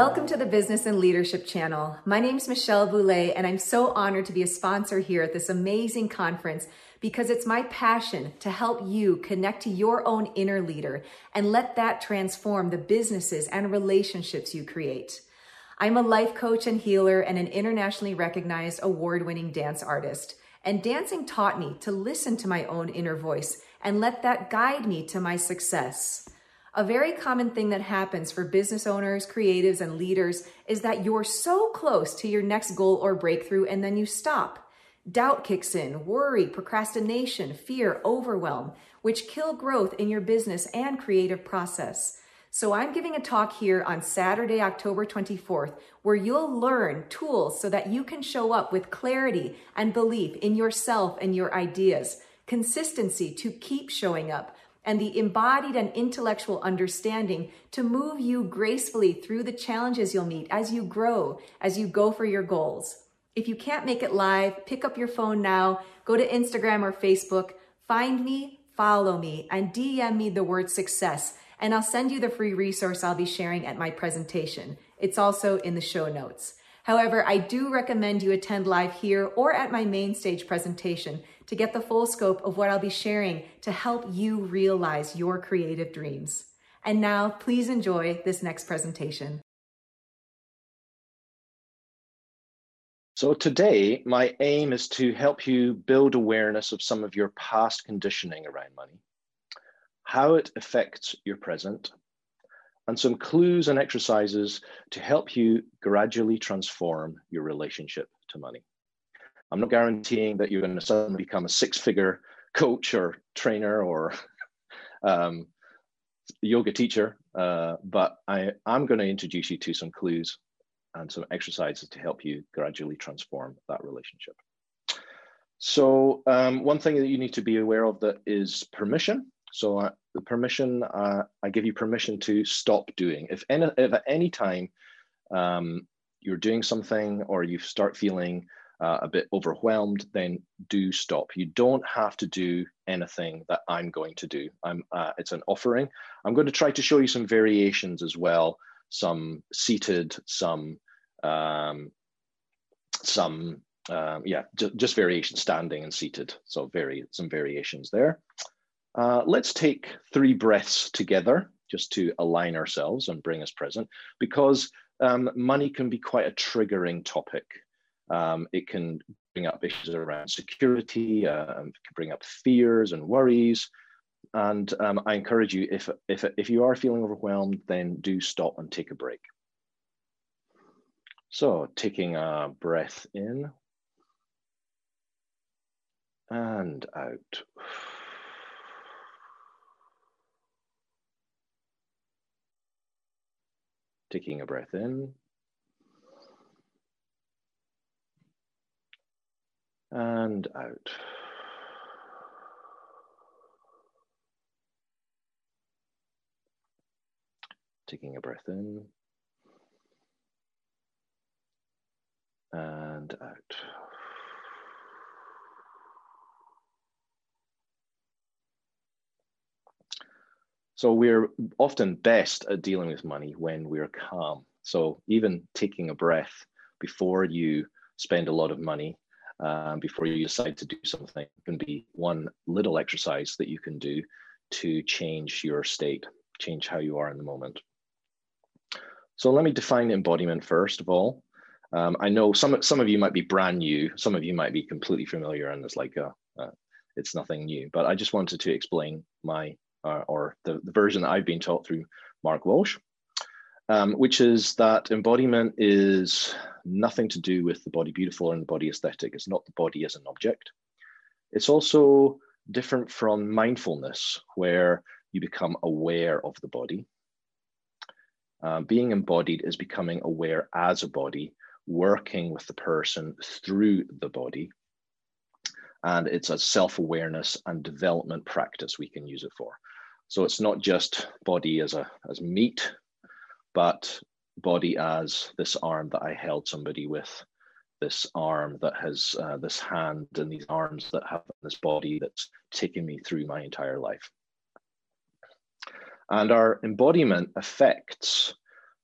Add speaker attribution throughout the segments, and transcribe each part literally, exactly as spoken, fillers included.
Speaker 1: Welcome to the Business and Leadership Channel. My name's Michelle Boulay, and I'm so honored to be a sponsor here at this amazing conference because it's my passion to help you connect to your own inner leader and let that transform the businesses and relationships you create. I'm a life coach and healer and an internationally recognized award-winning dance artist. And dancing taught me to listen to my own inner voice and let that guide me to my success. A very common thing that happens for business owners, creatives, and leaders is that you're so close to your next goal or breakthrough and then you stop. Doubt kicks in, worry, procrastination, fear, overwhelm, which kill growth in your business and creative process. So I'm giving a talk here on Saturday, October twenty-fourth, where you'll learn tools so that you can show up with clarity and belief in yourself and your ideas, consistency to keep showing up, and the embodied and intellectual understanding to move you gracefully through the challenges you'll meet as you grow, as you go for your goals. If you can't make it live, pick up your phone now, go to Instagram or Facebook, find me, follow me, and D M me the word success, and I'll send you the free resource I'll be sharing at my presentation. It's also in the show notes. However, I do recommend you attend live here or at my main stage presentation to get the full scope of what I'll be sharing to help you realize your creative dreams. And now, please enjoy this next presentation.
Speaker 2: So today, my aim is to help you build awareness of some of your past conditioning around money, how it affects your present, and some clues and exercises to help you gradually transform your relationship to money. I'm not guaranteeing that you're going to suddenly become a six-figure coach or trainer or um, yoga teacher, uh, but I, I'm going to introduce you to some clues and some exercises to help you gradually transform that relationship. So um, one thing that you need to be aware of that is permission. So uh, the permission, uh, I give you permission to stop doing. If, any, if at any time um, you're doing something or you start feeling uh, a bit overwhelmed, then do stop. You don't have to do anything that I'm going to do. I'm, uh, it's an offering. I'm going to try to show you some variations as well, some seated, some, um, some um, yeah, just variations, standing and seated. So very, some variations there. Uh, let's take three breaths together just to align ourselves and bring us present, because um, money can be quite a triggering topic. Um, it can bring up issues around security, uh, it can bring up fears and worries. And um, I encourage you, if, if, if you are feeling overwhelmed, then do stop and take a break. So taking a breath in and out. Taking a breath in and out. Taking a breath in and out. So we're often best at dealing with money when we're calm. So even taking a breath before you spend a lot of money, um, before you decide to do something, can be one little exercise that you can do to change your state, change how you are in the moment. So let me define embodiment first of all. Um, I know some, some of you might be brand new, some of you might be completely familiar and it's like, a, uh, it's nothing new, but I just wanted to explain my Uh, or the, the version that I've been taught through Mark Walsh, um, which is that embodiment is nothing to do with the body beautiful and the body aesthetic. It's not the body as an object. It's also different from mindfulness, where you become aware of the body. Uh, being embodied is becoming aware as a body, working with the person through the body. And it's a self-awareness and development practice we can use it for. So it's not just body as a as meat, but body as this arm that I held somebody with, this arm that has uh, this hand and these arms that have this body that's taken me through my entire life. And our embodiment affects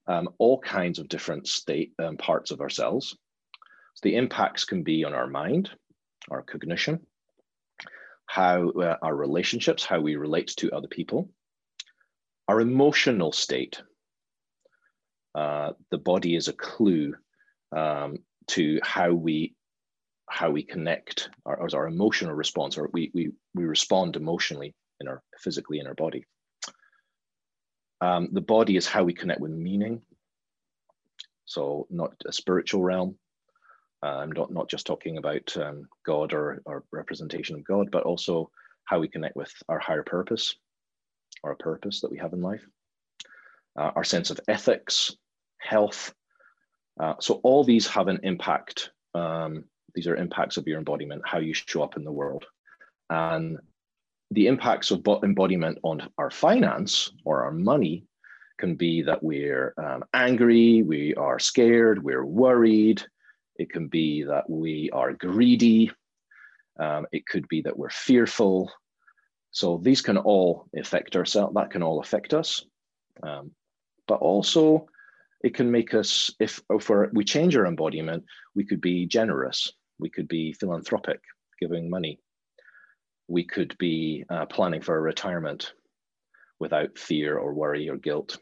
Speaker 2: um, all kinds of different state um, parts of ourselves. So the impacts can be on our mind, our cognition, how uh, our relationships, how we relate to other people, our emotional state. Uh, the body is a clue um, to how we how we connect, our, our emotional response, or we we we respond emotionally in our physically in our body. Um, the body is how we connect with meaning. So not a spiritual realm. Uh, I'm not, not just talking about um, God or, or representation of God, but also how we connect with our higher purpose, or a purpose that we have in life. Uh, our sense of ethics, health. Uh, so all these have an impact. Um, these are impacts of your embodiment, how you show up in the world. And the impacts of embodiment on our finance or our money can be that we're um, angry, we are scared, we're worried. It can be that we are greedy. Um, it could be that we're fearful. So these can all affect ourselves, that can all affect us. Um, but also it can make us, if, if we're, we change our embodiment, we could be generous, we could be philanthropic, giving money. We could be uh, planning for a retirement without fear or worry or guilt.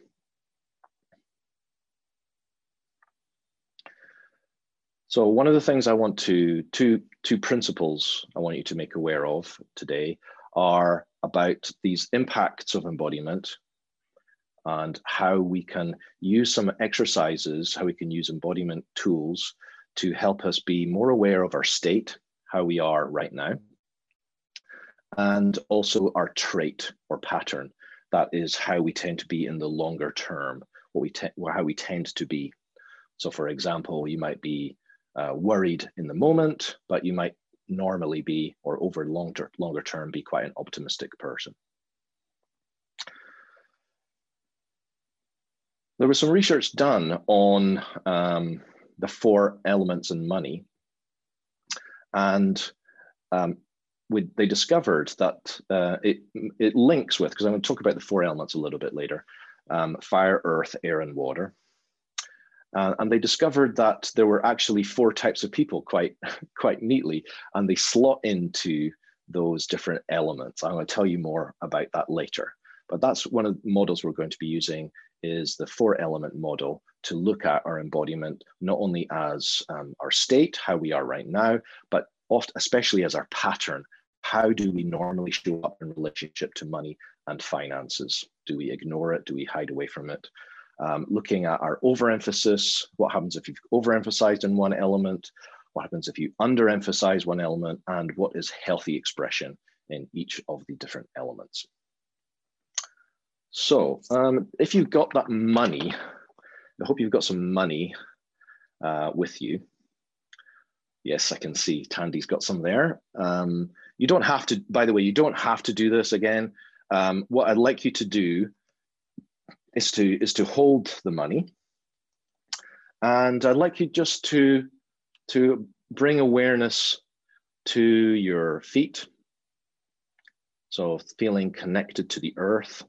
Speaker 2: So one of the things I want to, two, two principles I want you to make aware of today are about these impacts of embodiment and how we can use some exercises, how we can use embodiment tools to help us be more aware of our state, how we are right now, and also our trait or pattern. That is how we tend to be in the longer term, what we how we tend to be. So for example, you might be uh, worried in the moment, but you might normally be, or over longer, longer term, be quite an optimistic person. There was some research done on um, the four elements in money, and um, We, they discovered that uh, it, it links with, because I'm going to talk about the four elements a little bit later, um, fire, earth, air, and water. Uh, and they discovered that there were actually four types of people quite, quite neatly, and they slot into those different elements. I'm going to tell you more about that later. But that's one of the models we're going to be using, is the four element model, to look at our embodiment, not only as um, our state, how we are right now, but often, especially as our pattern. How do we normally show up in relationship to money and finances? Do we ignore it? Do we hide away from it? Um, looking at our overemphasis, what happens if you've overemphasized in one element? What happens if you underemphasize one element? And what is healthy expression in each of the different elements? So um, if you've got that money, I hope you've got some money uh, with you. Yes, I can see Tandy's got some there. Um, you don't have to, by the way, you don't have to do this again. Um, what I'd like you to do is to, is to hold the money. And I'd like you just to, to bring awareness to your feet. So feeling connected to the earth.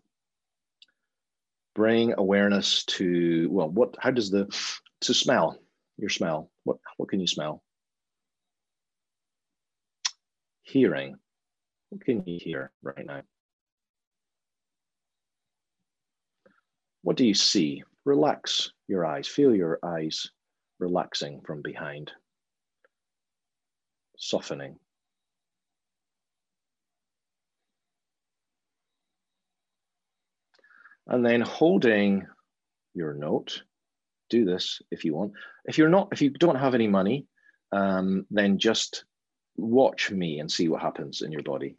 Speaker 2: Bring awareness to, well, what, how does the, to smell, your smell, what, what can you smell? Hearing, what can you hear right now? What do you see? Relax your eyes, feel your eyes relaxing from behind, softening. And then holding your note, do this if you want. If you're not, if you don't have any money, um, then just watch me and see what happens in your body.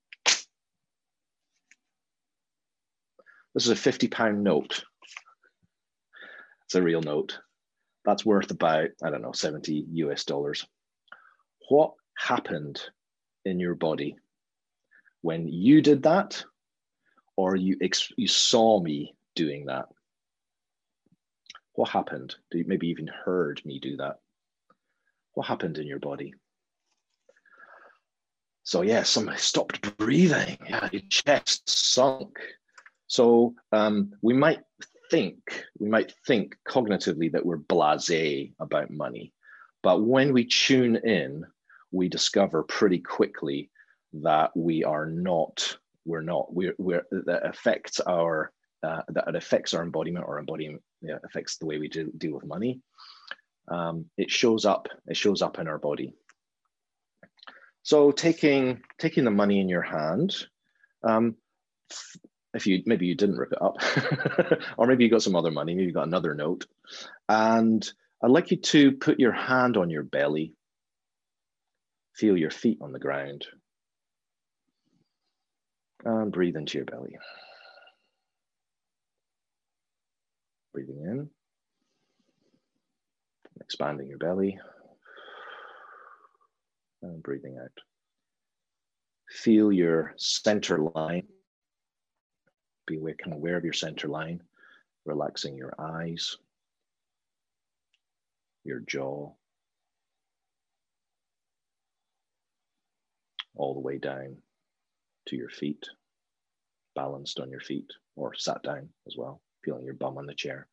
Speaker 2: This is a fifty pound note. It's a real note. That's worth about, I don't know, seventy U S dollars. What happened in your body when you did that, or you, you saw me doing that? What happened? You maybe even heard me do that. What happened in your body? So yeah, some stopped breathing. Yeah, your chest sunk. So um, we might think, we might think cognitively that we're blasé about money. But when we tune in, we discover pretty quickly that we are not, we're not, we're, we're that affects our, uh, that it affects our embodiment, or embodiment yeah, affects the way we do, deal with money. Um, it shows up, it shows up in our body. So taking, taking the money in your hand, um, if you, maybe you didn't rip it up, or maybe you got some other money, maybe you got another note. And I'd like you to put your hand on your belly, feel your feet on the ground, and breathe into your belly. Breathing in, expanding your belly, and breathing out. Feel your center line. Be aware, kind of aware of your center line, relaxing your eyes, your jaw, all the way down to your feet, balanced on your feet, or sat down as well, feeling your bum on the chair.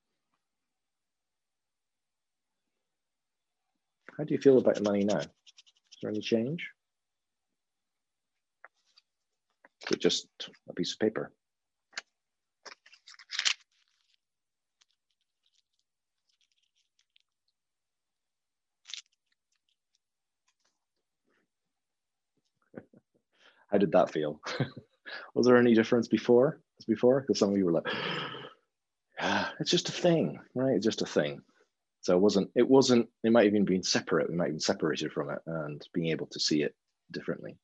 Speaker 2: How do you feel about money now? Is there any change? Is it just a piece of paper? How did that feel? Was there any difference before? Before? Because some of you were like, ah, it's just a thing, right? It's just a thing. So it wasn't, it wasn't, it might even been separate. We might have been separated from it and being able to see it differently.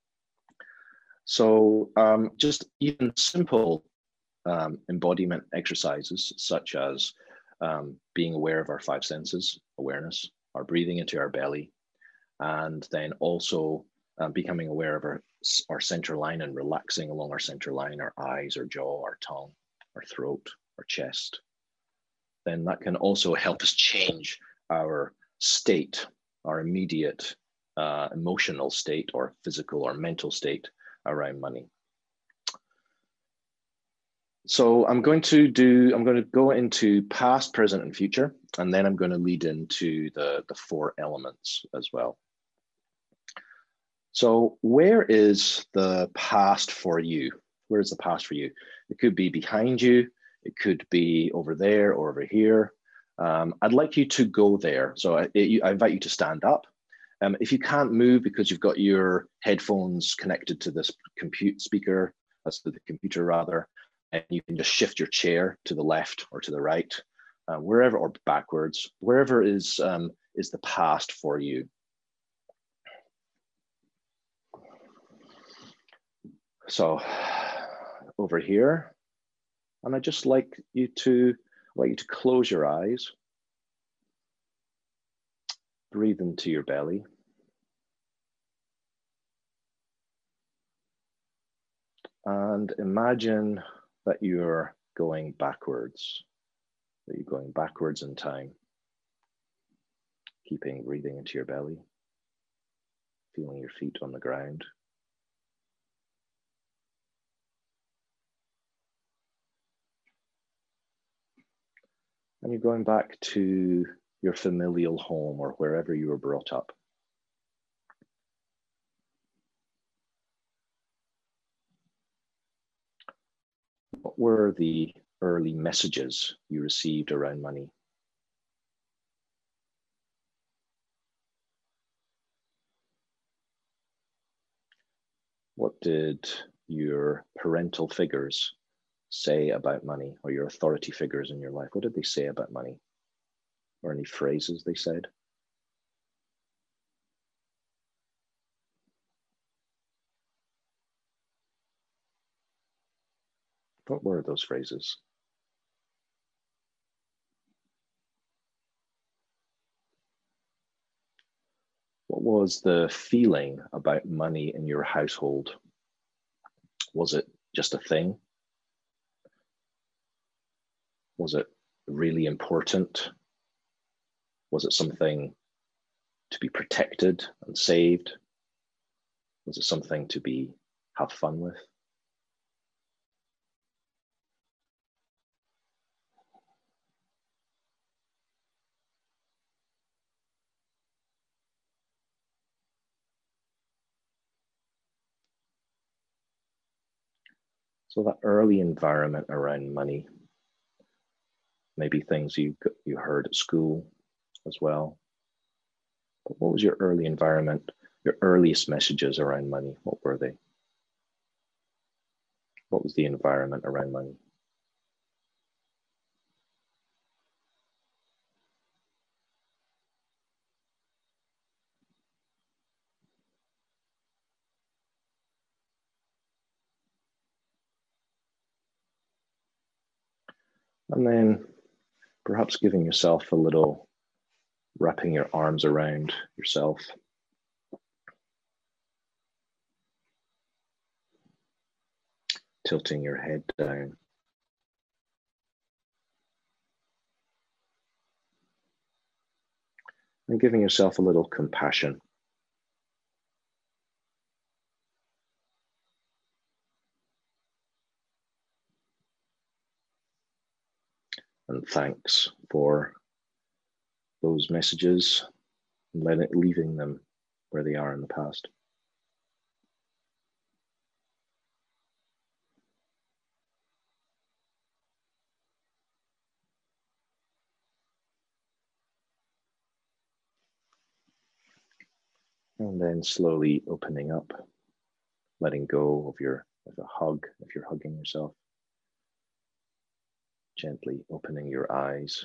Speaker 2: So um, just even simple um, embodiment exercises, such as um, being aware of our five senses, awareness, our breathing into our belly, and then also um, becoming aware of our, our center line and relaxing along our center line, our eyes, our jaw, our tongue, our throat, our chest. Then that can also help us change our state, our immediate uh, emotional state or physical or mental state around money. So I'm going to do, I'm going to go into past, present, and future, and then I'm going to lead into the, the four elements as well. So where is the past for you? Where is the past for you? It could be behind you. It could be over there or over here. Um, I'd like you to go there. So I, I invite you to stand up. Um, if you can't move because you've got your headphones connected to this compute speaker, that's to the computer rather, and you can just shift your chair to the left or to the right, uh, wherever, or backwards, wherever is, um, is the past for you. So over here, and I'd just like you to, like you to close your eyes, breathe into your belly, and imagine that you're going backwards, that you're going backwards in time, keeping breathing into your belly, feeling your feet on the ground. And you're going back to your familial home or wherever you were brought up. What were the early messages you received around money? What did your parental figures say about money, or your authority figures in your life? What did they say about money? Or any phrases they said? What were those phrases? What was the feeling about money in your household? Was it just a thing? Was it really important? Was it something to be protected and saved? Was it something to be have fun with? So that early environment around money, maybe things you, you heard at school as well. But what was your early environment, your earliest messages around money? What were they? What was the environment around money? And then perhaps giving yourself a little, wrapping your arms around yourself. Tilting your head down. And giving yourself a little compassion. And thanks for those messages and letting it, leaving them where they are in the past. And then slowly opening up, letting go of your of a hug if you're hugging yourself. Gently opening your eyes.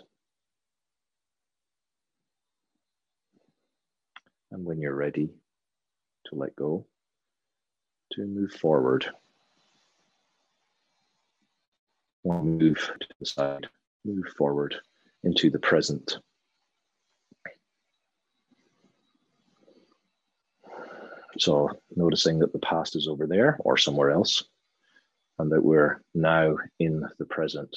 Speaker 2: And when you're ready to let go, to move forward. Or move to the side, move forward into the present. So noticing that the past is over there or somewhere else, and that we're now in the present.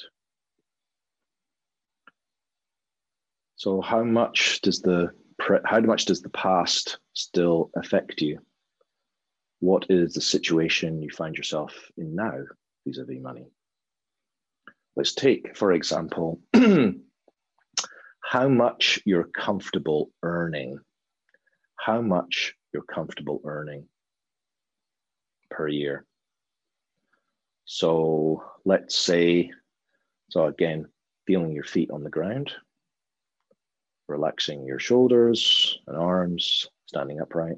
Speaker 2: So how much does the pre how much does the past still affect you? What is the situation you find yourself in now vis-a-vis money? Let's take, for example, how much you're comfortable earning. How much you're comfortable earning per year. So let's say, so again, feeling your feet on the ground, relaxing your shoulders and arms, standing upright.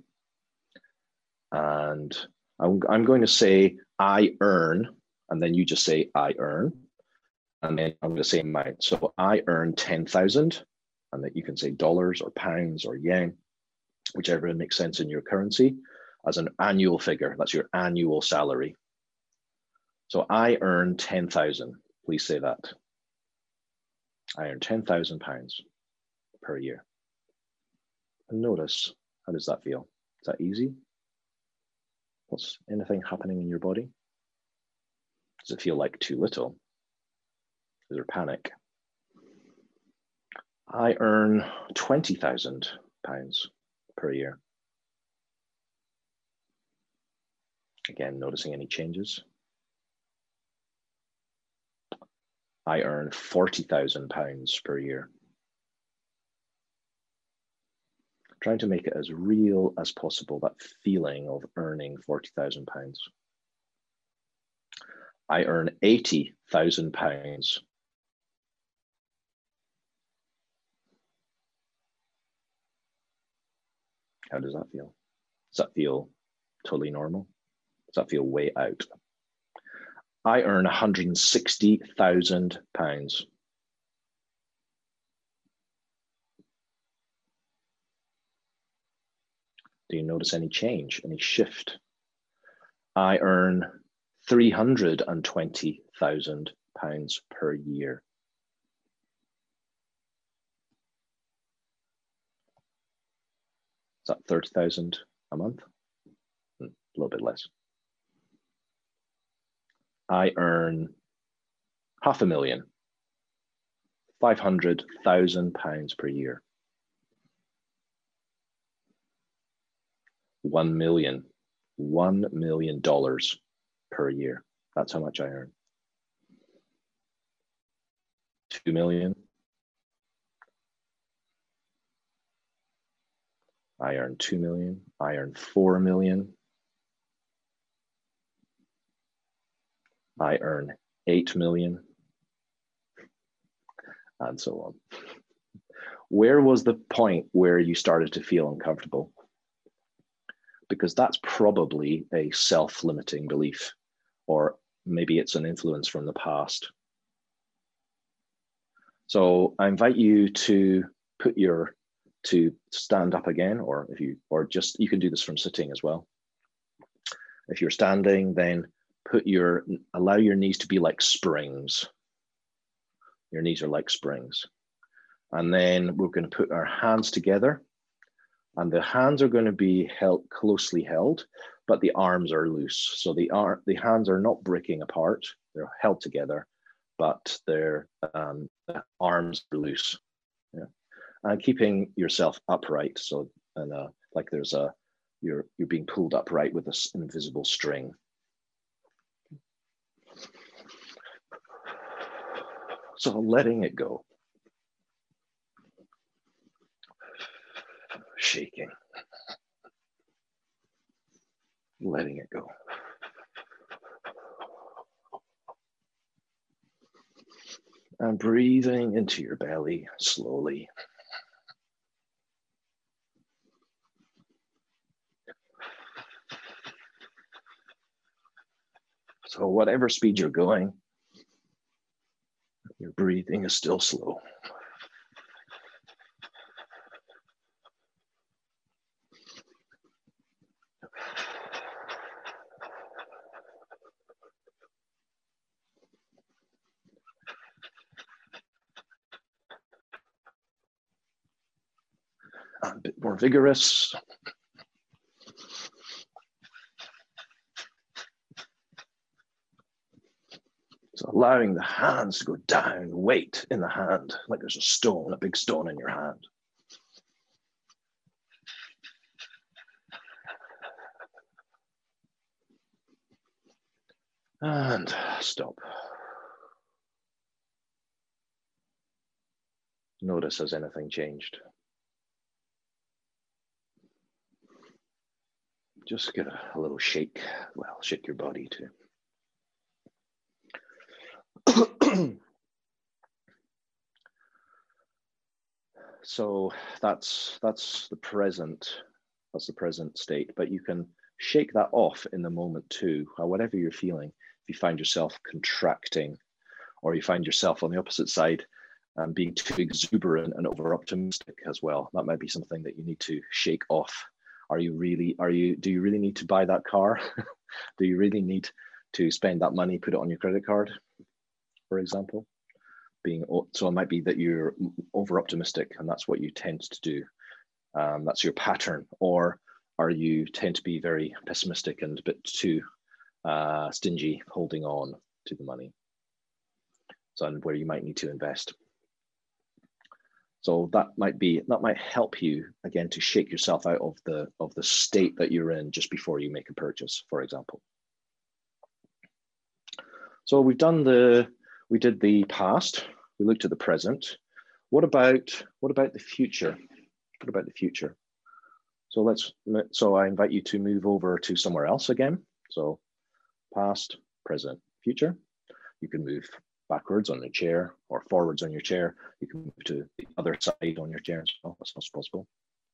Speaker 2: And I'm, I'm going to say, I earn, and then you just say, I earn. And then I'm going to say amount. So I earn ten thousand, and that you can say dollars or pounds or yen, whichever makes sense in your currency, as an annual figure. That's your annual salary. So I earn ten thousand. Please say that. I earn ten thousand pounds per year. And notice, how does that feel? Is that easy? What's anything happening in your body? Does it feel like too little? Is there panic? I earn twenty thousand pounds per year. Again, noticing any changes. I earn forty thousand pounds per year. Trying to make it as real as possible, that feeling of earning forty thousand pounds. I earn eighty thousand pounds. How does that feel? Does that feel totally normal? Does that feel way out? I earn one hundred sixty thousand pounds. Do you notice any change, any shift? I earn three hundred twenty thousand pounds per year. Is that thirty thousand a month? A little bit less. I earn half a million, five hundred thousand pounds per year. One million, one million dollars per year. That's how much I earn. Two million. I earn two million. I earn four million. I earn eight million, and so on. Where was the point where you started to feel uncomfortable? Because that's probably a self-limiting belief, or maybe it's an influence from the past. So I invite you to put your, to stand up again, or if you, or just, you can do this from sitting as well. If you're standing, then put your, allow your knees to be like springs. Your knees are like springs. And then we're going to put our hands together, and the hands are going to be held, closely held, but the arms are loose. So the, ar the hands are not breaking apart, they're held together, but their um, arms are loose. Yeah. And keeping yourself upright, so and uh, like there's a, you're, you're being pulled upright with this invisible string. So letting it go. Shaking. Letting it go. And breathing into your belly slowly. So whatever speed you're going, your breathing is still slow. A bit more vigorous. So allowing the hands to go down, weight in the hand, like there's a stone, a big stone in your hand. And stop. Notice, has anything changed? Just get a, a little shake. Well, shake your body too. So that's that's the present. That's the present state. But you can shake that off in the moment too. Whatever you're feeling, if you find yourself contracting, or you find yourself on the opposite side, um, being too exuberant and over optimistic as well, that might be something that you need to shake off. Are you really? Are you? Do you really need to buy that car? Do you really need to spend that money, put it on your credit card, for example? Being so, it might be that you're over optimistic, and that's what you tend to do. Um, that's your pattern. Or are you tend to be very pessimistic and a bit too uh, stingy, holding on to the money? So, and where you might need to invest. So that might be, that might help you again to shake yourself out of the of the state that you're in just before you make a purchase, for example. So we've done the, we did the past, we looked at the present. What about, what about the future? What about the future? So let's, so I invite you to move over to somewhere else again. So past, present, future. You can move backwards on the chair or forwards on your chair. You can move to the other side on your chair as well. That's also possible.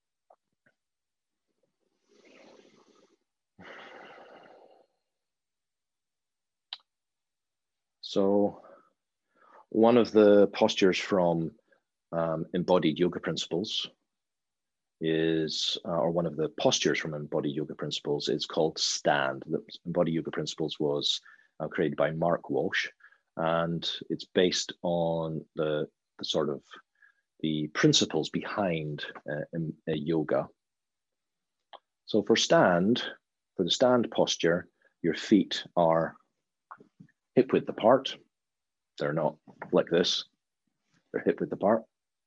Speaker 2: So one of the postures from um, embodied yoga principles is, uh, or one of the postures from embodied yoga principles is called stand. The embodied yoga principles was uh, created by Mark Walsh, and it's based on the, the sort of the principles behind uh, in, uh, yoga. So for stand, for the stand posture, your feet are hip width apart. They're not like this, they're hip width apart.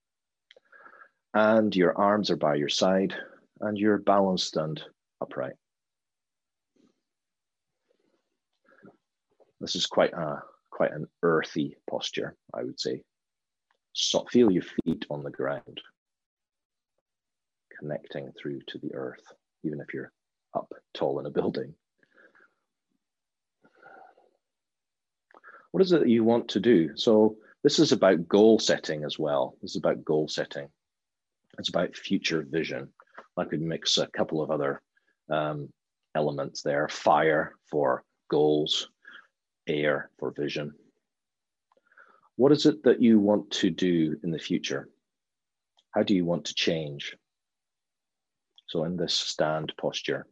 Speaker 2: And your arms are by your side, and you're balanced and upright. This is quite a quite an earthy posture, I would say. So feel your feet on the ground, connecting through to the earth, even if you're up tall in a building. What is it that you want to do? So this is about goal setting as well. This is about goal setting. It's about future vision. I could mix a couple of other um, elements there. Fire for goals, air for vision. What is it that you want to do in the future? How do you want to change? So in this stand posture,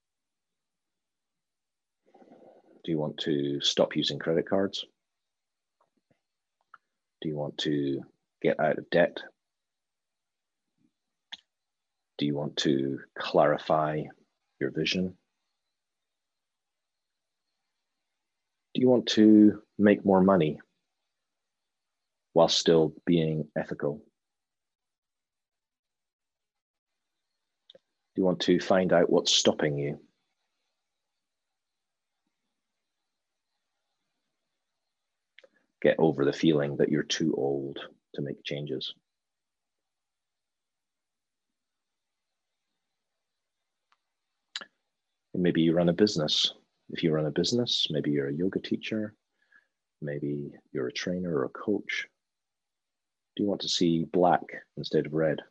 Speaker 2: do you want to stop using credit cards? Do you want to get out of debt? Do you want to clarify your vision? Do you want to make more money while still being ethical? Do you want to find out what's stopping you? Get over the feeling that you're too old to make changes. And maybe you run a business. If you run a business, maybe you're a yoga teacher, maybe you're a trainer or a coach. Do you want to see black instead of red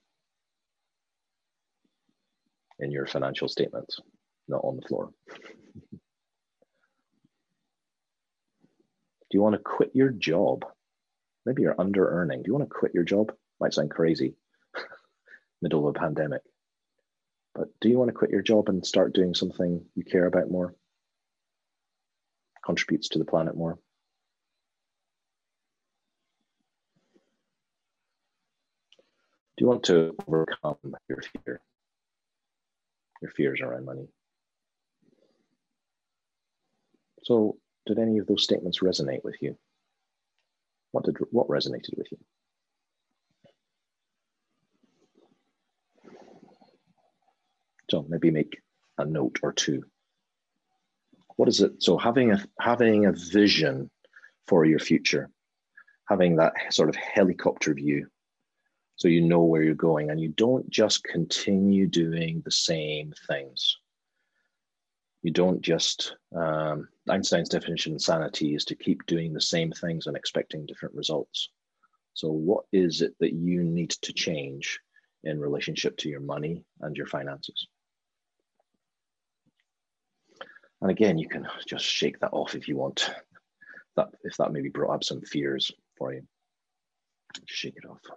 Speaker 2: in your financial statements, not on the floor? Do you want to quit your job? Maybe you're under earning. Do you want to quit your job? Might sound crazy, middle of a pandemic. But do you want to quit your job and start doing something you care about more? Contributes to the planet more? Do you want to overcome your fear? Your fears around money? So, did any of those statements resonate with you? What did what resonated with you? So maybe make a note or two. What is it? So having a having a vision for your future, having that sort of helicopter view, so you know where you're going, and you don't just continue doing the same things. You don't just, um, Einstein's definition of insanity is to keep doing the same things and expecting different results. So what is it that you need to change in relationship to your money and your finances? And again, you can just shake that off if you want. That if that maybe brought up some fears for you, shake it off.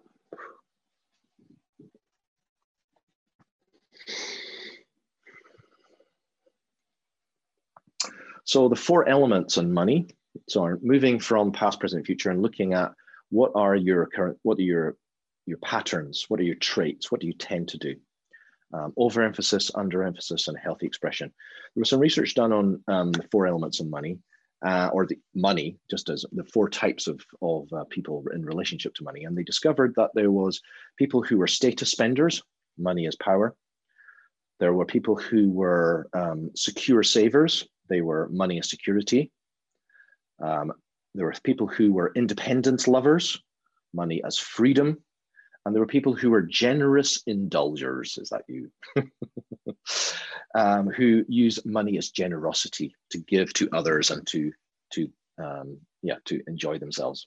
Speaker 2: So the four elements on money, so moving from past, present, future, and looking at what are your current, what are your, your patterns, what are your traits, what do you tend to do? Um, overemphasis, underemphasis, and healthy expression. There was some research done on um, the four elements of money, uh, or the money, just as the four types of, of uh, people in relationship to money. And they discovered that there was people who were status spenders, money is power. There were people who were um, secure savers, they were money is security. Um, there were people who were independence lovers, money as freedom. And there were people who were generous indulgers, is that you? um, who use money as generosity to give to others and to, to um, yeah, to enjoy themselves.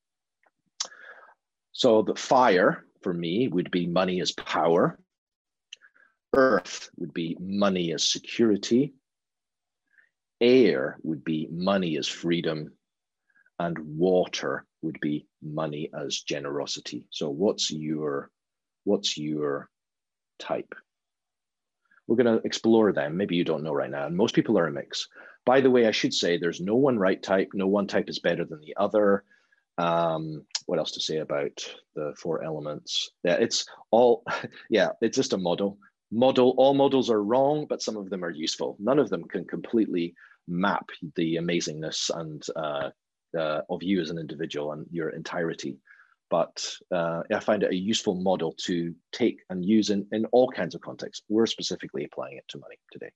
Speaker 2: So the fire for me would be money as power. Earth would be money as security. Air would be money as freedom. And water would be money as generosity. So what's your, what's your type? We're going to explore them. Maybe you don't know right now. And most people are a mix. By the way, I should say there's no one right type. No one type is better than the other. Um, what else to say about the four elements? Yeah, it's all, yeah, it's just a model. Model, all models are wrong, but some of them are useful. None of them can completely map the amazingness and uh, Uh, of you as an individual and your entirety. But uh, I find it a useful model to take and use in, in all kinds of contexts. We're specifically applying it to money today.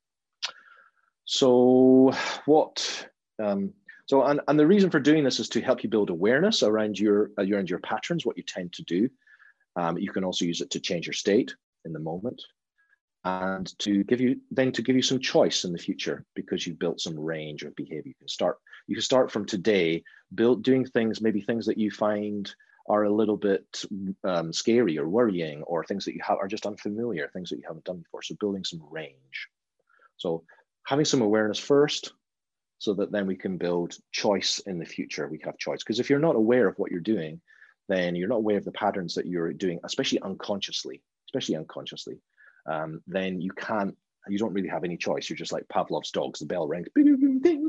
Speaker 2: So what, um, so, and, and the reason for doing this is to help you build awareness around your, uh, around your patterns, what you tend to do. Um, you can also use it to change your state in the moment. and to give you then to give you some choice in the future, because you've built some range of behavior. You can start you can start from today, build doing things, maybe things that you find are a little bit um, scary or worrying, or things that you have are just unfamiliar, things that you haven't done before. So building some range. So having some awareness first, so that then we can build choice in the future. We have choice, because if you're not aware of what you're doing, then you're not aware of the patterns that you're doing, especially unconsciously, especially unconsciously. Um, then you can't, you don't really have any choice. You're just like Pavlov's dogs. The bell rings, bing, bing, bing.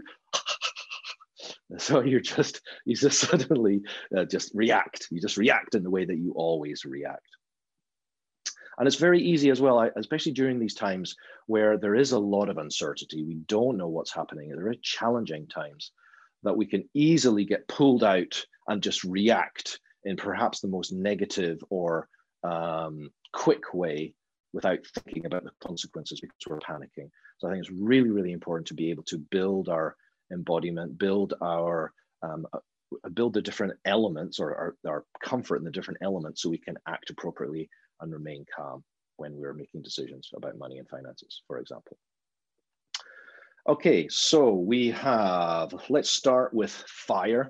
Speaker 2: So you're just, you just suddenly uh, just react. You just react in the way that you always react. And it's very easy as well, especially during these times where there is a lot of uncertainty. We don't know what's happening. They're very challenging times, that we can easily get pulled out and just react in perhaps the most negative or um, quick way, without thinking about the consequences, because we're panicking. So I think it's really, really important to be able to build our embodiment, build our um, uh, build the different elements, or our, our comfort in the different elements, so we can act appropriately and remain calm when we're making decisions about money and finances, for example. Okay, so we have, let's start with fire.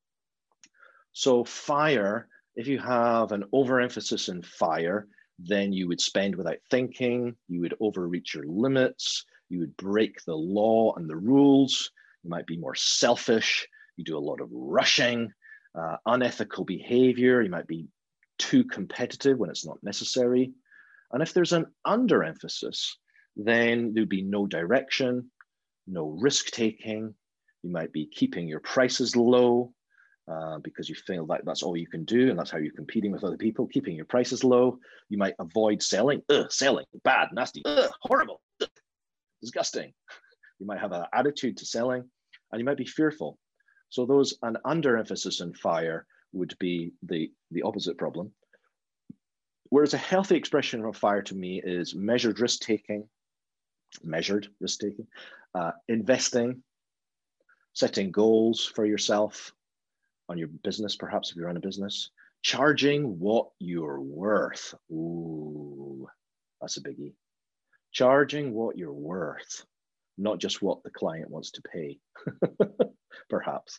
Speaker 2: So fire, if you have an overemphasis in fire, then you would spend without thinking, you would overreach your limits, you would break the law and the rules, you might be more selfish, you do a lot of rushing, uh, unethical behavior, you might be too competitive when it's not necessary. And if there's an underemphasis, then there'd be no direction, no risk-taking, you might be keeping your prices low, Uh, because you feel like that's all you can do, and that's how you're competing with other people, keeping your prices low. You might avoid selling, Ugh, selling, bad, nasty, Ugh, horrible, Ugh, disgusting. You might have an attitude to selling, and you might be fearful. So those, an underemphasis in fire would be the, the opposite problem. Whereas a healthy expression of fire to me is measured risk-taking, measured risk-taking, uh, investing, setting goals for yourself, on your business, perhaps if you run a business, charging what you're worth. Ooh, that's a biggie. Charging what you're worth, not just what the client wants to pay, perhaps.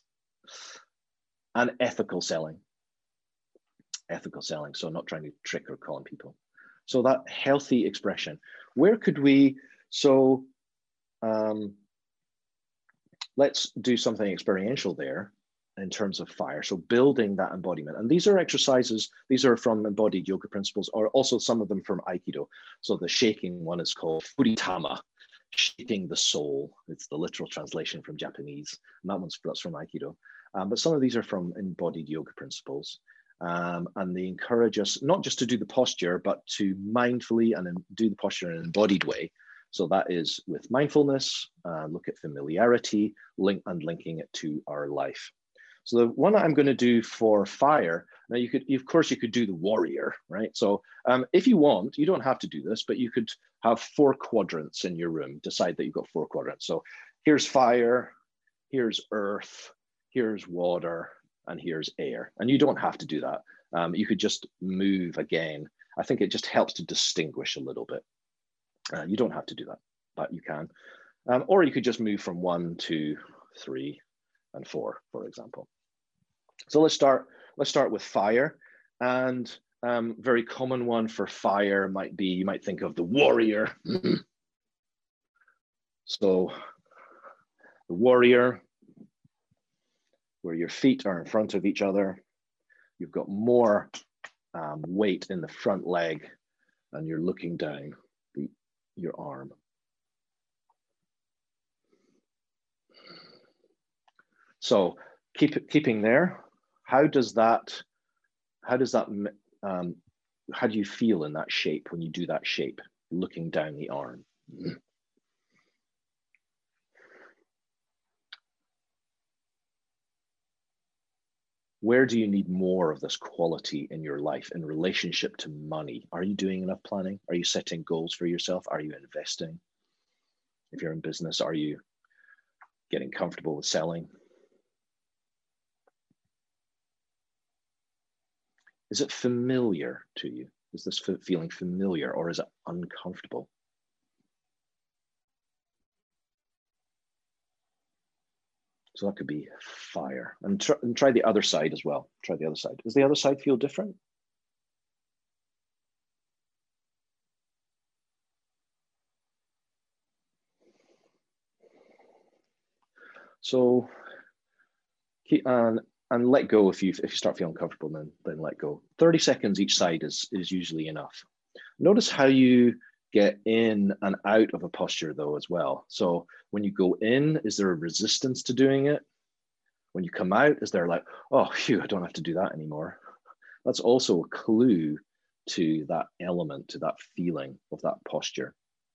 Speaker 2: And ethical selling. Ethical selling, so not trying to trick or con people. So that healthy expression. Where could we, so um, let's do something experiential there in terms of fire. So building that embodiment. And these are exercises, these are from embodied yoga principles, or also some of them from Aikido. So the shaking one is called Furitama, shaking the soul. It's the literal translation from Japanese. And that one's that's from Aikido. Um, but some of these are from embodied yoga principles. Um, and they encourage us not just to do the posture, but to mindfully and do the posture in an embodied way. So that is with mindfulness, uh, look at familiarity, link and linking it to our life. So the one that I'm going to do for fire, now you could, of course, you could do the warrior, right? So um, if you want, you don't have to do this, but you could have four quadrants in your room, decide that you've got four quadrants. So here's fire, here's earth, here's water, and here's air. And you don't have to do that. Um, you could just move again. I think it just helps to distinguish a little bit. Uh, you don't have to do that, but you can. Um, or you could just move from one, two, three, and four, for example. So let's start, let's start with fire. And um, very common one for fire might be, you might think of the warrior. So the warrior, where your feet are in front of each other, you've got more um, weight in the front leg, and you're looking down the, your arm. So keep keeping there. How does that, how does that, um, how do you feel in that shape when you do that shape, looking down the arm? Where do you need more of this quality in your life in relationship to money? Are you doing enough planning? Are you setting goals for yourself? Are you investing? If you're in business, are you getting comfortable with selling? Is it familiar to you? Is this feeling familiar, or is it uncomfortable? So that could be fire. And, tr and try the other side as well. Try the other side. Does the other side feel different? So keep on and let go if you if you start feeling comfortable, then then let go. thirty seconds each side is is usually enough. Notice how you get in and out of a posture though as well. So when you go in, is there a resistance to doing it? When you come out, is there like, oh, phew, I don't have to do that anymore? That's also a clue to that element, to that feeling of that posture.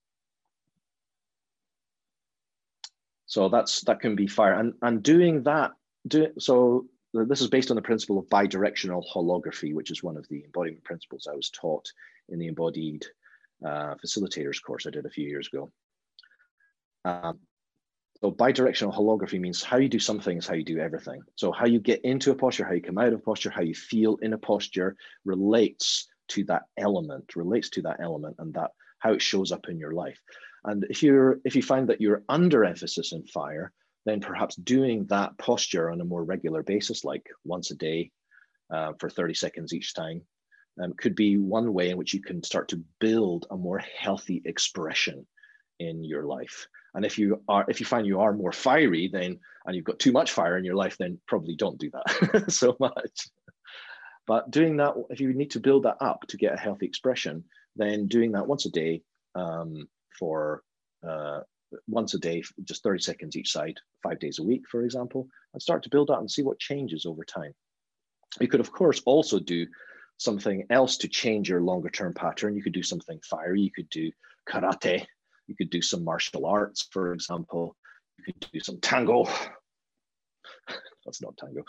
Speaker 2: So that's that can be fire. And, and doing that, do, so this is based on the principle of bidirectional holography, which is one of the embodiment principles I was taught in the embodied uh, facilitators course I did a few years ago. Um, so bidirectional holography means how you do something is how you do everything. So how you get into a posture, how you come out of posture, how you feel in a posture relates to that element, relates to that element and that how it shows up in your life. And if you're if you find that you're under emphasis in fire, then perhaps doing that posture on a more regular basis, like once a day uh, for thirty seconds each time, um, could be one way in which you can start to build a more healthy expression in your life. And if you are if you find you are more fiery, then and you've got too much fire in your life, then probably don't do that so much. But doing that, if you need to build that up to get a healthy expression, then doing that once a day um, for uh, once a day, just thirty seconds each side, five days a week, for example, and start to build up and see what changes over time. You could, of course, also do something else to change your longer term pattern. You could do something fiery. You could do karate. You could do some martial arts, for example. You could do some tango. That's not tango.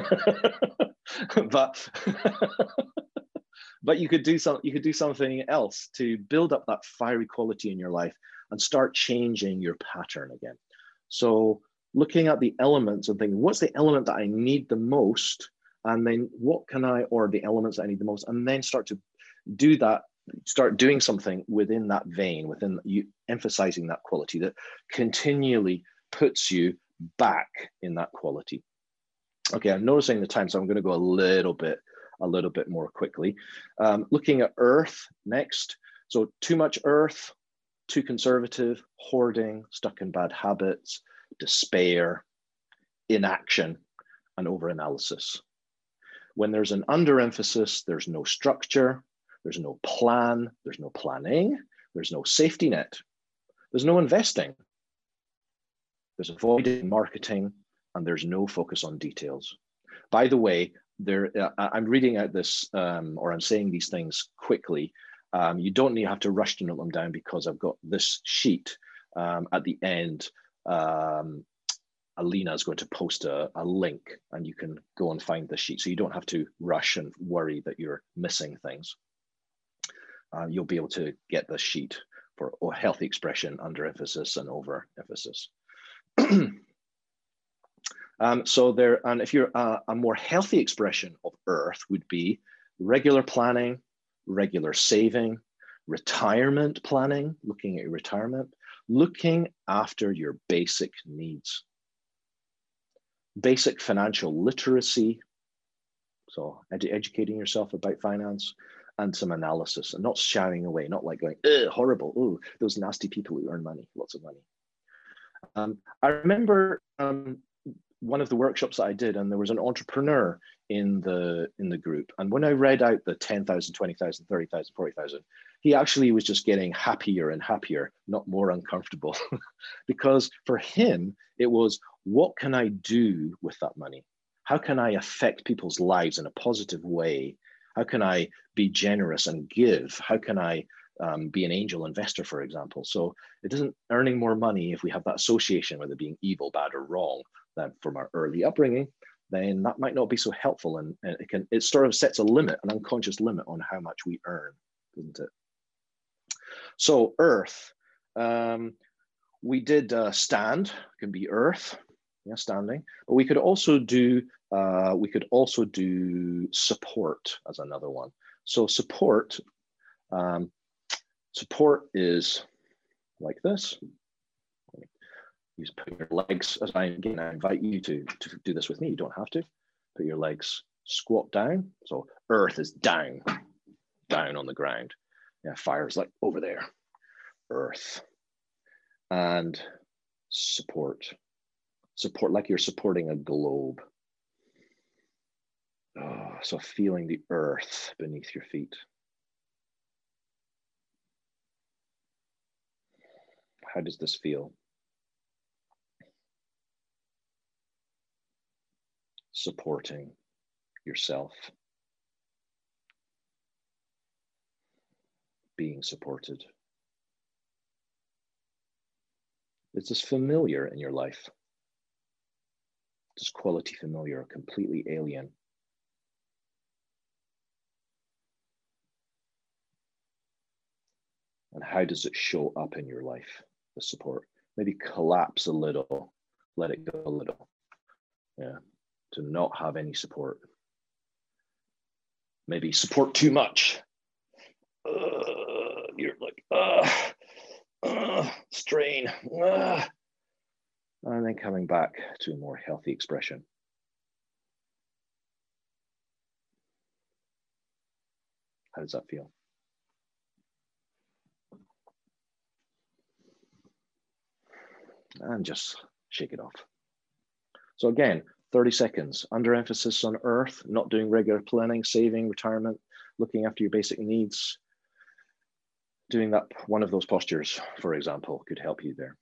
Speaker 2: but but you could do some you could do something else to build up that fiery quality in your life and start changing your pattern again. So looking at the elements and thinking, what's the element that I need the most? And then what can I, or the elements I need the most, and then start to do that, start doing something within that vein, within you, emphasizing that quality that continually puts you back in that quality. Okay, I'm noticing the time, so I'm going to go a little bit, a little bit more quickly. Um, looking at earth next. So too much earth, too conservative, hoarding, stuck in bad habits, despair, inaction, and overanalysis. When there's an underemphasis, there's no structure, there's no plan, there's no planning, there's no safety net, there's no investing, there's avoided marketing, and there's no focus on details. By the way, there uh, I'm reading out this, um, or I'm saying these things quickly. Um, you don't need to have to rush to note them down because I've got this sheet um, at the end. Um, Alina is going to post a, a link and you can go and find the sheet. So you don't have to rush and worry that you're missing things. Uh, you'll be able to get the sheet for healthy expression, under emphasis and over emphasis. um, so there, and if you're uh, a more healthy expression of earth would be regular planning, regular saving, retirement planning, looking at your retirement, looking after your basic needs. Basic financial literacy, so ed educating yourself about finance, and some analysis, and not shying away, not like going, ugh, horrible, oh, those nasty people who earn money, lots of money. Um, I remember um, one of the workshops that I did, and there was an entrepreneur in the in the group, and when I read out the ten thousand, twenty thousand, thirty thousand, forty thousand, he actually was just getting happier and happier, not more uncomfortable. Because for him, it was, what can I do with that money? How can I affect people's lives in a positive way? How can I be generous and give? How can I um, be an angel investor, for example? So it isn't earning more money if we have that association with it being evil, bad, or wrong, that from our early upbringing, then that might not be so helpful. And, and it can, it sort of sets a limit, an unconscious limit on how much we earn, doesn't it? So earth, um, we did uh, stand, can be earth, yeah, standing, but we could also do, uh, we could also do support as another one. So support, um, support is like this. You just put your legs, as I again, I invite you to, to do this with me. You don't have to. Put your legs squat down. So earth is down, down on the ground. Yeah, fire is like over there, earth. And support. Support like you're supporting a globe. Oh, so feeling the earth beneath your feet. How does this feel? Supporting yourself. Being supported. Is this familiar in your life? Is quality familiar or completely alien? And how does it show up in your life, the support? Maybe collapse a little, let it go a little. Yeah, to not have any support. Maybe support too much. Uh, you're like, uh, uh, strain. Uh, and then coming back to a more healthy expression. How does that feel? And just shake it off. So again, thirty seconds, under emphasis on earth, not doing regular planning, saving, retirement, looking after your basic needs. Doing that, one of those postures, for example, could help you there.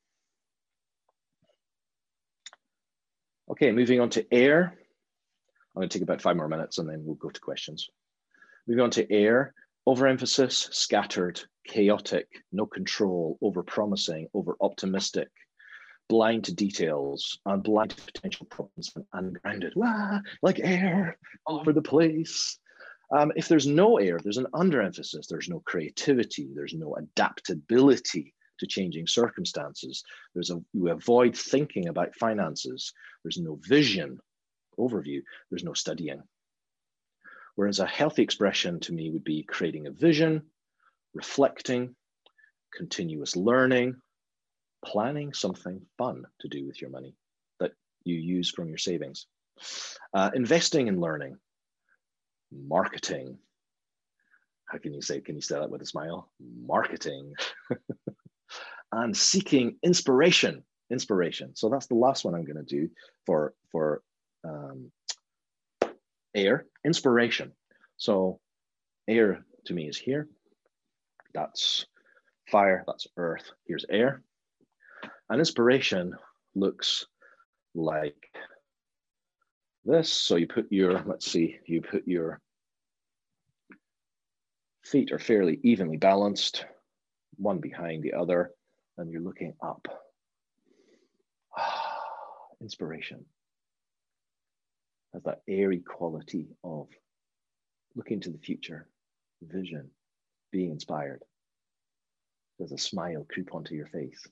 Speaker 2: Okay, moving on to air. I'm going to take about five more minutes and then we'll go to questions. Moving on to air, overemphasis, scattered, chaotic, no control, over-promising, over-optimistic, blind to details, and blind to potential problems, and ungrounded, ah, like air all over the place. Um, if there's no air, there's an underemphasis, there's no creativity, there's no adaptability to changing circumstances. There's a, you avoid thinking about finances. There's no vision, overview, there's no studying. Whereas a healthy expression to me would be creating a vision, reflecting, continuous learning, planning something fun to do with your money that you use from your savings, uh, investing in learning, marketing. How can you say, can you say that with a smile? Marketing. And seeking inspiration, inspiration. So that's the last one I'm going to do for, for um, air, inspiration. So air to me is here. That's fire, that's earth. Here's air. And inspiration looks like this. So you put your, let's see, you put your feet are fairly evenly balanced, one behind the other, and you're looking up. Inspiration has that airy quality of looking to the future, vision, being inspired. There's a smile creep onto your face.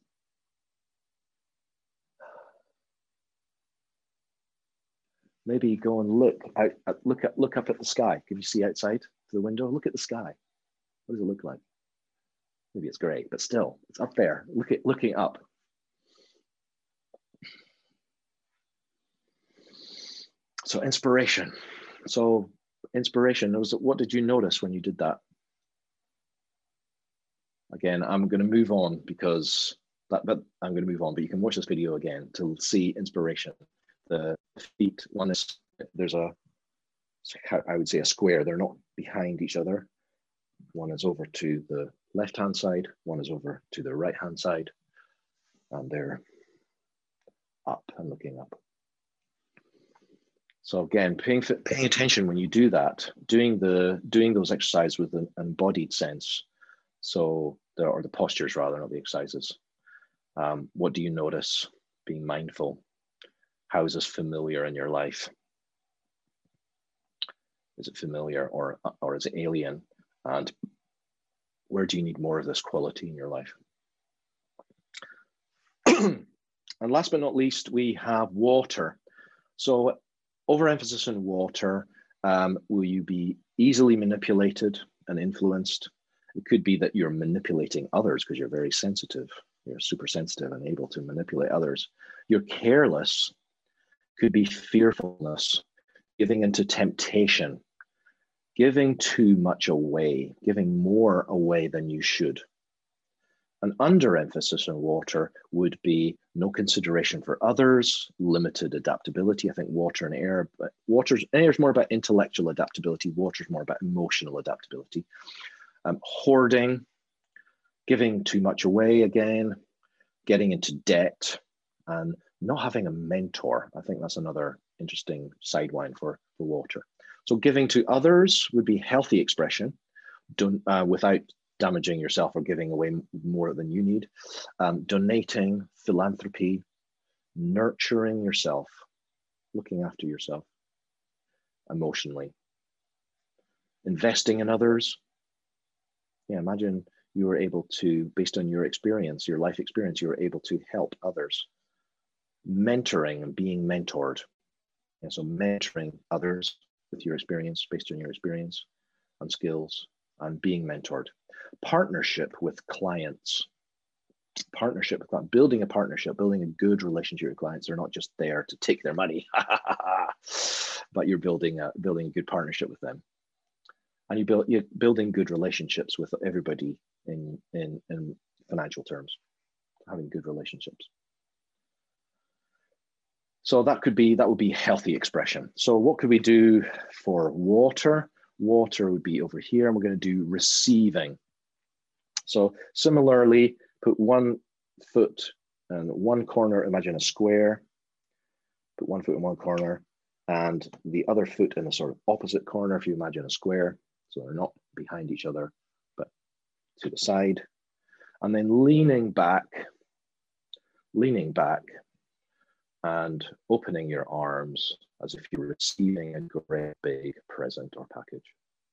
Speaker 2: Maybe go and look out, look at, look up at the sky. Can you see outside to the window? Look at the sky. What does it look like? Maybe it's great, but still, it's up there. Look at looking up. So inspiration. So inspiration. Was, what did you notice when you did that? Again, I'm going to move on because that, but I'm going to move on. But you can watch this video again to see inspiration. The feet. One is there's a, I would say a square. They're not behind each other. One is over to the left-hand side, one is over to the right-hand side, and they're up and looking up. So again, paying, paying attention when you do that, doing the doing those exercises with an embodied sense. So there are the postures rather, not the exercises. Um, what do you notice? Being mindful. How is this familiar in your life? Is it familiar or or is it alien? And where do you need more of this quality in your life? And last but not least, we have water. So overemphasis on water. Um, will you be easily manipulated and influenced? It could be that you're manipulating others because you're very sensitive. You're super sensitive and able to manipulate others. You're careless could be fearfulness, giving into temptation, giving too much away, giving more away than you should. An underemphasis on water would be no consideration for others, limited adaptability. I think water and air, but water's air is more about intellectual adaptability. Water is more about emotional adaptability. Um, hoarding, giving too much away again, getting into debt, and not having a mentor. I think that's another interesting sidewind for, for water. So giving to others would be healthy expression, don't, uh, without damaging yourself or giving away more than you need. Um, donating, philanthropy, nurturing yourself, looking after yourself emotionally. Investing in others. Yeah, imagine you were able to, based on your experience, your life experience, you were able to help others. Mentoring and being mentored. And so mentoring others with your experience, based on your experience and skills, and being mentored. Partnership with clients. Partnership with clients, building a partnership, building a good relationship with clients. They're not just there to take their money, but you're building a, building a good partnership with them. And you build, you're building good relationships with everybody in, in, in financial terms, having good relationships. So that could be, that would be healthy expression. So what could we do for water? Water would be over here, and we're going to do receiving. So similarly, put one foot in one corner, imagine a square, put one foot in one corner, and the other foot in a sort of opposite corner, if you imagine a square. So they're not behind each other, but to the side. And then leaning back, leaning back, and opening your arms as if you're receiving a great big present or package.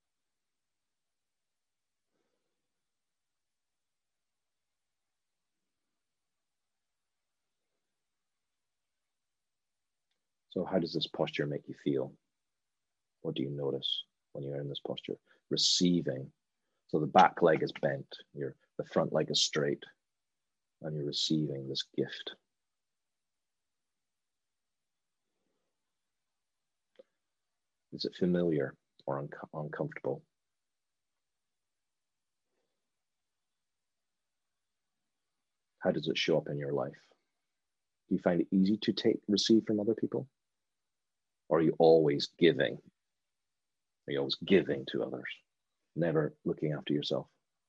Speaker 2: So how does this posture make you feel? What do you notice when you're in this posture? Receiving. So the back leg is bent, your, the front leg is straight, and you're receiving this gift. Is it familiar or un uncomfortable? How does it show up in your life? Do you find it easy to take, receive from other people? Or are you always giving? Are you always giving to others, never looking after yourself?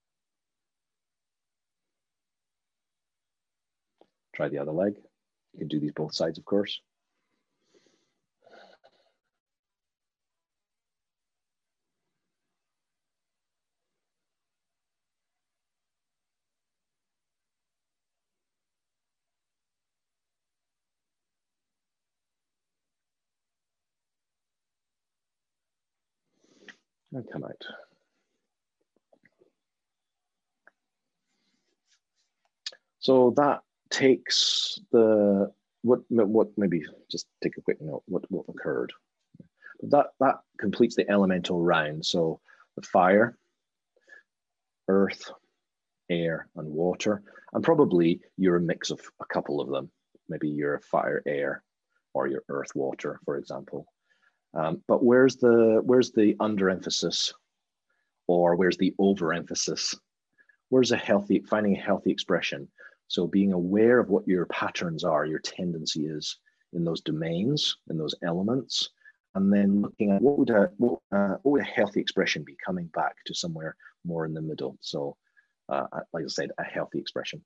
Speaker 2: Try the other leg. You can do these both sides, of course. And come out. So that takes the, what, what maybe just take a quick note, what, what occurred. That, that completes the elemental round. So the fire, earth, air, and water, and probably you're a mix of a couple of them. Maybe you're a fire, air, or your earth, water, for example. Um, but where's the where's the underemphasis, or where's the overemphasis? Where's a healthy, finding a healthy expression? So being aware of what your patterns are, your tendency is in those domains, in those elements, and then looking at what would a what, uh, what would a healthy expression be, coming back to somewhere more in the middle. So, uh, like I said, a healthy expression.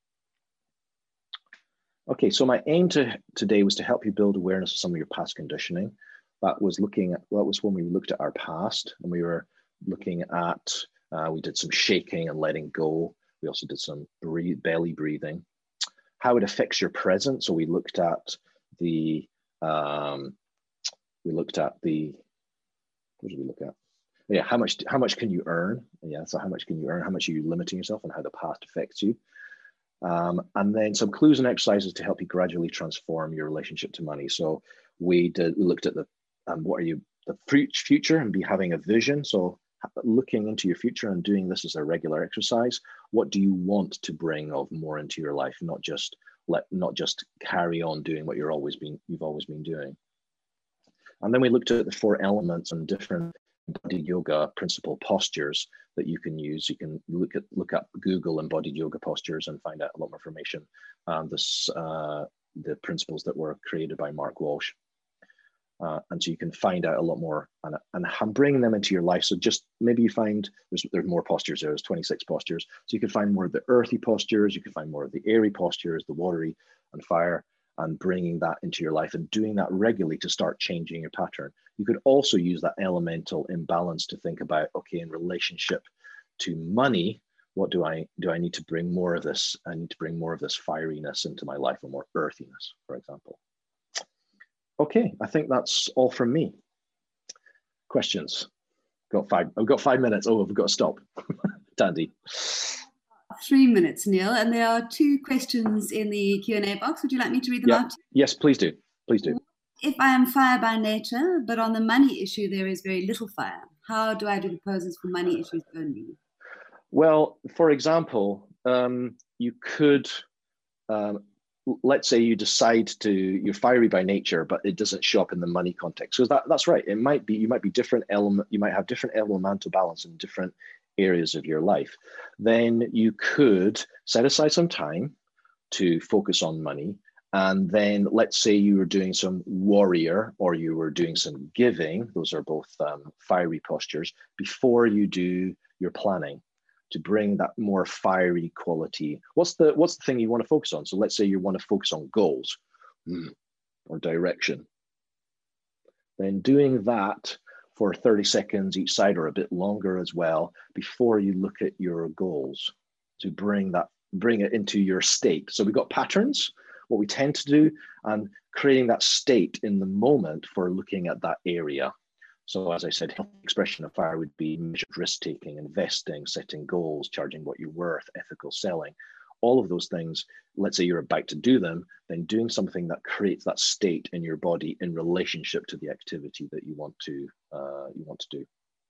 Speaker 2: Okay, so my aim to today was to help you build awareness of some of your past conditioning. That was looking at, that was when we looked at our past, and we were looking at, uh, we did some shaking and letting go. We also did some breathe, belly breathing. How it affects your present. So we looked at the, um, we looked at the, what did we look at? Yeah, how much, how much can you earn? Yeah, so how much can you earn? How much are you limiting yourself, and how the past affects you? Um, and then some clues and exercises to help you gradually transform your relationship to money. So we did, we looked at the, um, what are you, the future, and be having a vision. So looking into your future and doing this as a regular exercise. What do you want to bring of more into your life, not just let not just carry on doing what you're always been you've always been doing. And then we looked at the four elements and different embodied yoga principle postures that you can use. You can look at look up Google embodied yoga postures and find out a lot more information. Um, this uh, the principles that were created by Mark Walsh. Uh, and so you can find out a lot more and, and I'm bringing them into your life. So just maybe you find there's, there's more postures there, there's twenty-six postures. So you can find more of the earthy postures, you can find more of the airy postures, the watery and fire, and bringing that into your life and doing that regularly to start changing your pattern. You could also use that elemental imbalance to think about, okay, in relationship to money, what do I do? I need to bring more of this. I need to bring more of this fieriness into my life, or more earthiness, for example. Okay, I think that's all from me. Questions? Got five. I've got five minutes. Oh, I've got to stop. Tandy.
Speaker 3: Three minutes, Neil, and there are two questions in the Q and A box. Would you like me to read them
Speaker 2: Yeah.
Speaker 3: out?
Speaker 2: Yes, please do. Please do.
Speaker 3: If I am fire by nature, but on the money issue there is very little fire, how do I do the poses for money issues only?
Speaker 2: Well, for example, um, you could, um, let's say you decide to, you're fiery by nature, but it doesn't show up in the money context. So that, that's right. It might be, you might be different element, you might have different elemental balance in different areas of your life. Then you could set aside some time to focus on money. And then let's say you were doing some warrior or you were doing some giving. Those are both um, fiery postures before you do your planning, to bring that more fiery quality. What's the what's the thing you want to focus on? So let's say you want to focus on goals mm, or direction. Then doing that for thirty seconds each side, or a bit longer as well, before you look at your goals, to bring that bring it into your state. So we've got patterns, what we tend to do, and creating that state in the moment for looking at that area. So as I said, healthy expression of fire would be measured risk-taking, investing, setting goals, charging what you're worth, ethical selling. All of those things, let's say you're about to do them, then doing something that creates that state in your body in relationship to the activity that you want to, uh, you want to do.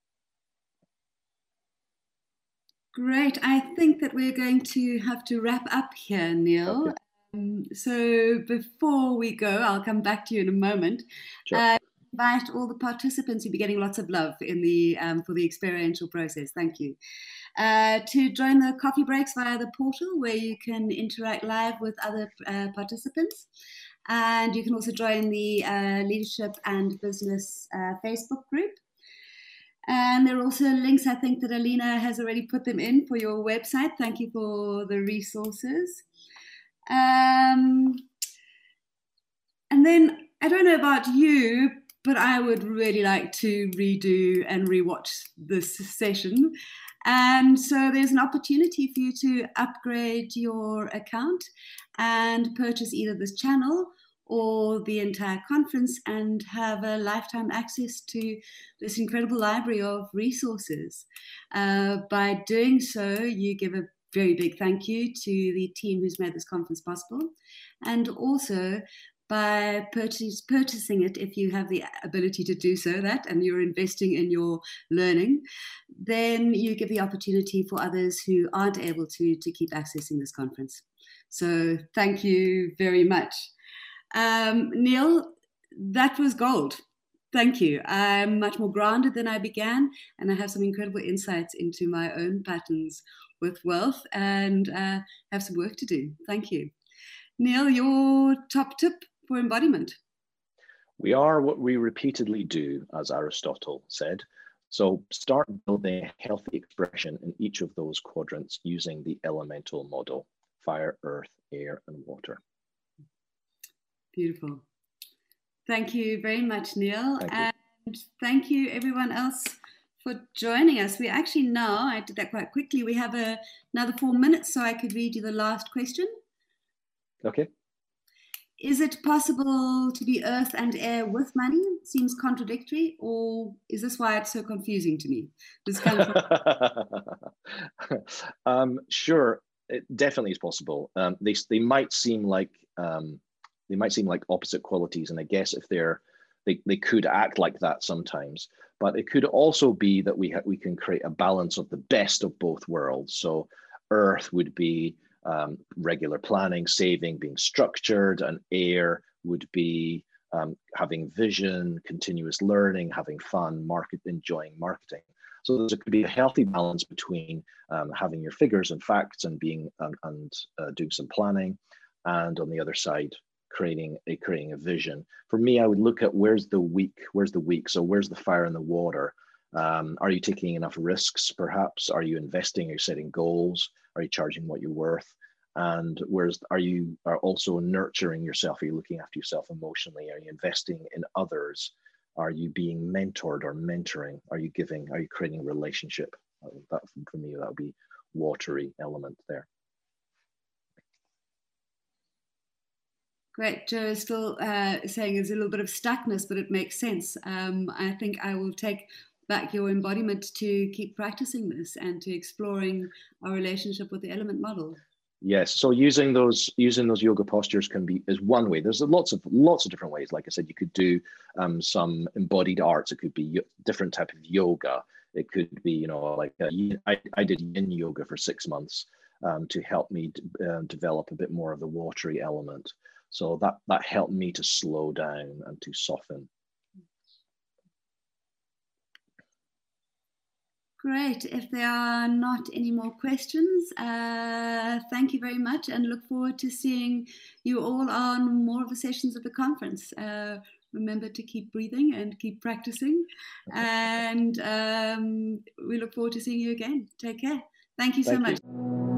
Speaker 3: Great. I think that we're going to have to wrap up here, Neil.
Speaker 2: Okay.
Speaker 3: Um, so before we go, I'll come back to you in a moment.
Speaker 2: Sure.
Speaker 3: Uh, invite all the participants. You'll be getting lots of love in the um, for the experiential process. Thank you. Uh, to join the coffee breaks via the portal, where you can interact live with other uh, participants. And you can also join the uh, Leadership and Business uh, Facebook group. And there are also links, I think, that Alina has already put them in for your website. Thank you for the resources. Um, and then, I don't know about you, but I would really like to redo and rewatch this session. And so there's an opportunity for you to upgrade your account and purchase either this channel or the entire conference and have a lifetime access to this incredible library of resources. Uh, by doing so, you give a very big thank you to the team who's made this conference possible. And also, by purchase, purchasing it, if you have the ability to do so, that, and you're investing in your learning, then you give the opportunity for others who aren't able to, to keep accessing this conference. So thank you very much. Um, Neil, that was gold. Thank you. I'm much more grounded than I began, and I have some incredible insights into my own patterns with wealth, and uh, have some work to do. Thank you. Neil, your top tip for embodiment?
Speaker 2: We are what we repeatedly do, as Aristotle said. So start building a healthy expression in each of those quadrants using the elemental model: fire, earth, air, and water.
Speaker 3: Beautiful. Thank you very much, Neil.
Speaker 2: Thank you.
Speaker 3: And thank you everyone else for joining us. We actually now, I did that quite quickly, we have a, another four minutes, so I could read you the last question.
Speaker 2: Okay.
Speaker 3: Is it possible to be earth and air with money? Seems contradictory, or is this why it's so confusing to me? This kind of
Speaker 2: um, sure, it definitely is possible. Um, they they might seem like um, they might seem like opposite qualities, and I guess if they're they they could act like that sometimes. But it could also be that we, we can create a balance of the best of both worlds. So earth would be um, regular planning, saving, being structured, and air would be um, having vision, continuous learning, having fun, market, enjoying marketing. So there could be a healthy balance between um, having your figures and facts and being um, and uh, doing some planning, and on the other side, creating a creating a vision. For me, I would look at where's the weak, where's the weak. So where's the fire in the water? Um, are you taking enough risks? Perhaps are you investing? Are you setting goals? Are you charging what you're worth? And where's are you are also nurturing yourself? Are you looking after yourself emotionally? Are you investing in others? Are you being mentored or mentoring? Are you giving? Are you creating a relationship? That for me, that would be watery element there.
Speaker 3: Great. Joe is still uh, saying there's a little bit of stuckness, but it makes sense. Um, I think I will take back your embodiment to keep practicing this and to exploring our relationship with the element model.
Speaker 2: Yes. So using those using those yoga postures can be is one way. There's lots of lots of different ways. Like I said, you could do um, some embodied arts. It could be different type of yoga. It could be, you know, like a, I, I did yin yoga for six months um, to help me uh, develop a bit more of the watery element. So that, that helped me to slow down and to soften.
Speaker 3: Great. If there are not any more questions, uh, thank you very much, and look forward to seeing you all on more of the sessions of the conference. Uh, remember to keep breathing and keep practicing. And um, we look forward to seeing you again. Take care. Thank you so
Speaker 2: Thank
Speaker 3: much.
Speaker 2: you.